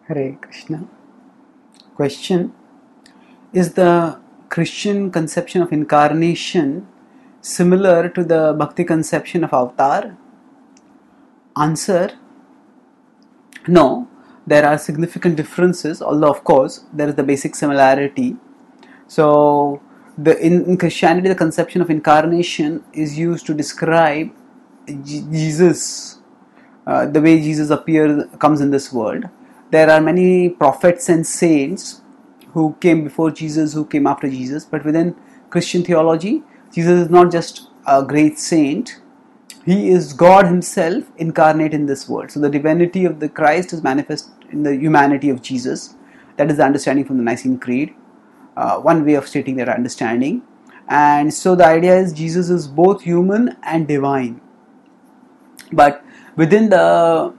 Hare Krishna. Question: is the Christian conception of incarnation similar to the Bhakti conception of avatar? Answer: no. There are significant differences, although of course there is the basic similarity. So, in Christianity, the conception of incarnation is used to describe Jesus, the way Jesus comes in this world. There are many prophets and saints who came before Jesus, who came after Jesus, but within Christian theology, Jesus is not just a great saint, he is God himself incarnate in this world. So the divinity of the Christ is manifest in the humanity of Jesus. That is the understanding from the Nicene Creed, one way of stating that understanding. And so the idea is Jesus is both human and divine. But within the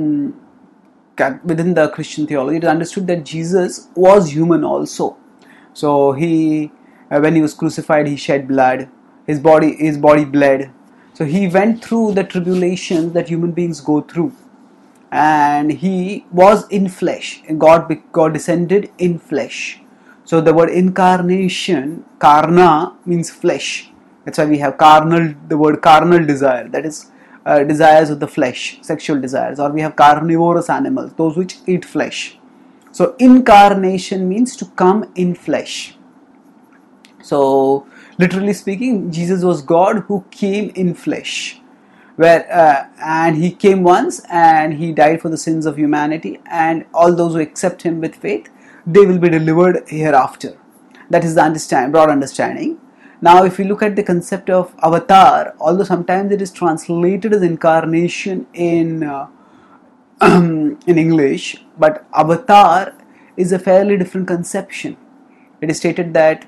Christian theology, it is understood that Jesus was human also. So he, when he was crucified, he shed blood. His body bled. So he went through the tribulations that human beings go through, and he was in flesh. And God descended in flesh. So the word incarnation, karna, means flesh. That's why we have the word carnal desire. That is desires of the flesh, sexual desires. Or we have carnivorous animals, those which eat flesh. So incarnation means to come in flesh. So literally speaking, Jesus was God who came in flesh, and he came once and he died for the sins of humanity, and all those who accept him with faith, they will be delivered hereafter. That is the broad understanding. Now, if we look at the concept of avatar, although sometimes it is translated as incarnation in English, but avatar is a fairly different conception. It is stated that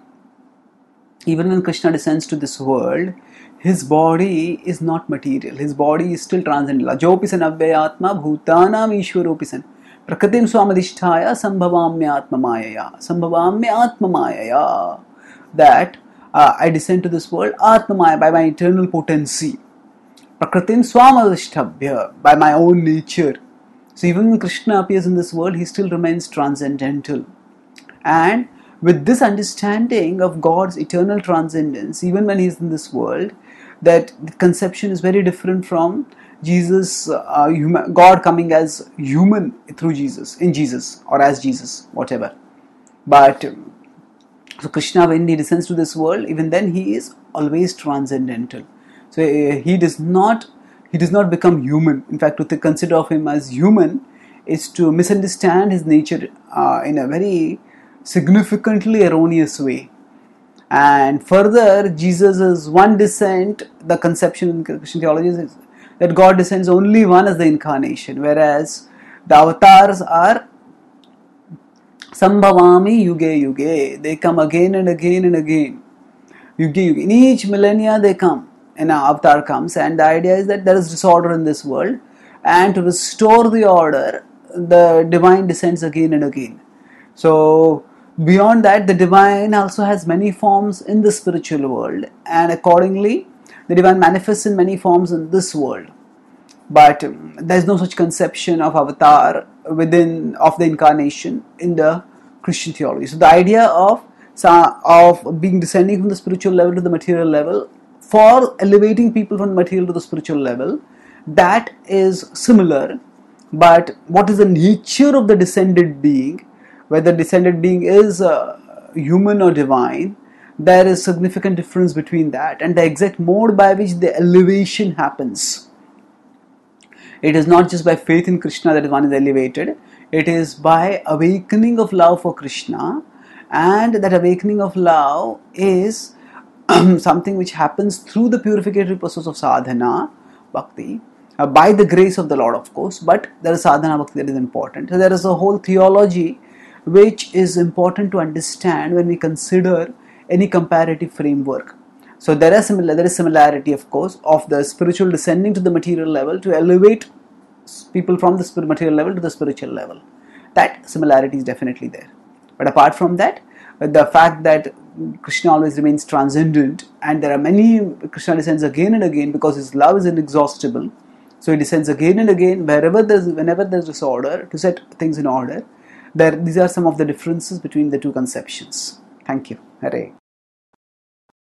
even when Krishna descends to this world, his body is not material. His body is still transcendental. Ajopisan avvyayatma bhutanam ishwaropisan prakatim swamadhisthaya sambhavamya atma mayaya. That I descend to this world atma maya, by my eternal potency. Prakratim swamadhishthabhya, by my own nature. So even when Krishna appears in this world, he still remains transcendental. And with this understanding of God's eternal transcendence, even when he is in this world, that conception is very different from Jesus, God coming as human through Jesus, in Jesus, or as Jesus, whatever. But so Krishna, when he descends to this world, even then he is always transcendental. So he does not become human. In fact, to consider of him as human is to misunderstand his nature in a very significantly erroneous way. And further, Jesus' one descent, the conception in Christian theology is that God descends only one as the incarnation, whereas the avatars are sambhavami yuge yuge. They come again and again and again. Yuge yuge. In each millennia they come, an avatar comes, and the idea is that there is disorder in this world, and to restore the order, the divine descends again and again. So beyond that, the divine also has many forms in the spiritual world, and accordingly, the divine manifests in many forms in this world. But there is no such conception of avatar of the incarnation in the Christian theology. So the idea of being descending from the spiritual level to the material level, for elevating people from the material to the spiritual level, that is similar. But what is the nature of the descended being, whether descended being is human or divine, there is significant difference between that and the exact mode by which the elevation happens. It is not just by faith in Krishna that one is elevated. It is by awakening of love for Krishna, and that awakening of love is something which happens through the purificatory process of sadhana, bhakti, by the grace of the Lord, of course, but there is sadhana bhakti that is important. So there is a whole theology which is important to understand when we consider any comparative framework. So there is similarity, of course, of the spiritual descending to the material level to elevate people from the material level to the spiritual level. That similarity is definitely there. But apart from that, the fact that Krishna always remains transcendent, and there are many Krishna descends again and again because his love is inexhaustible. So he descends again and again whenever there's disorder, to set things in order. These are some of the differences between the two conceptions. Thank you. Hare.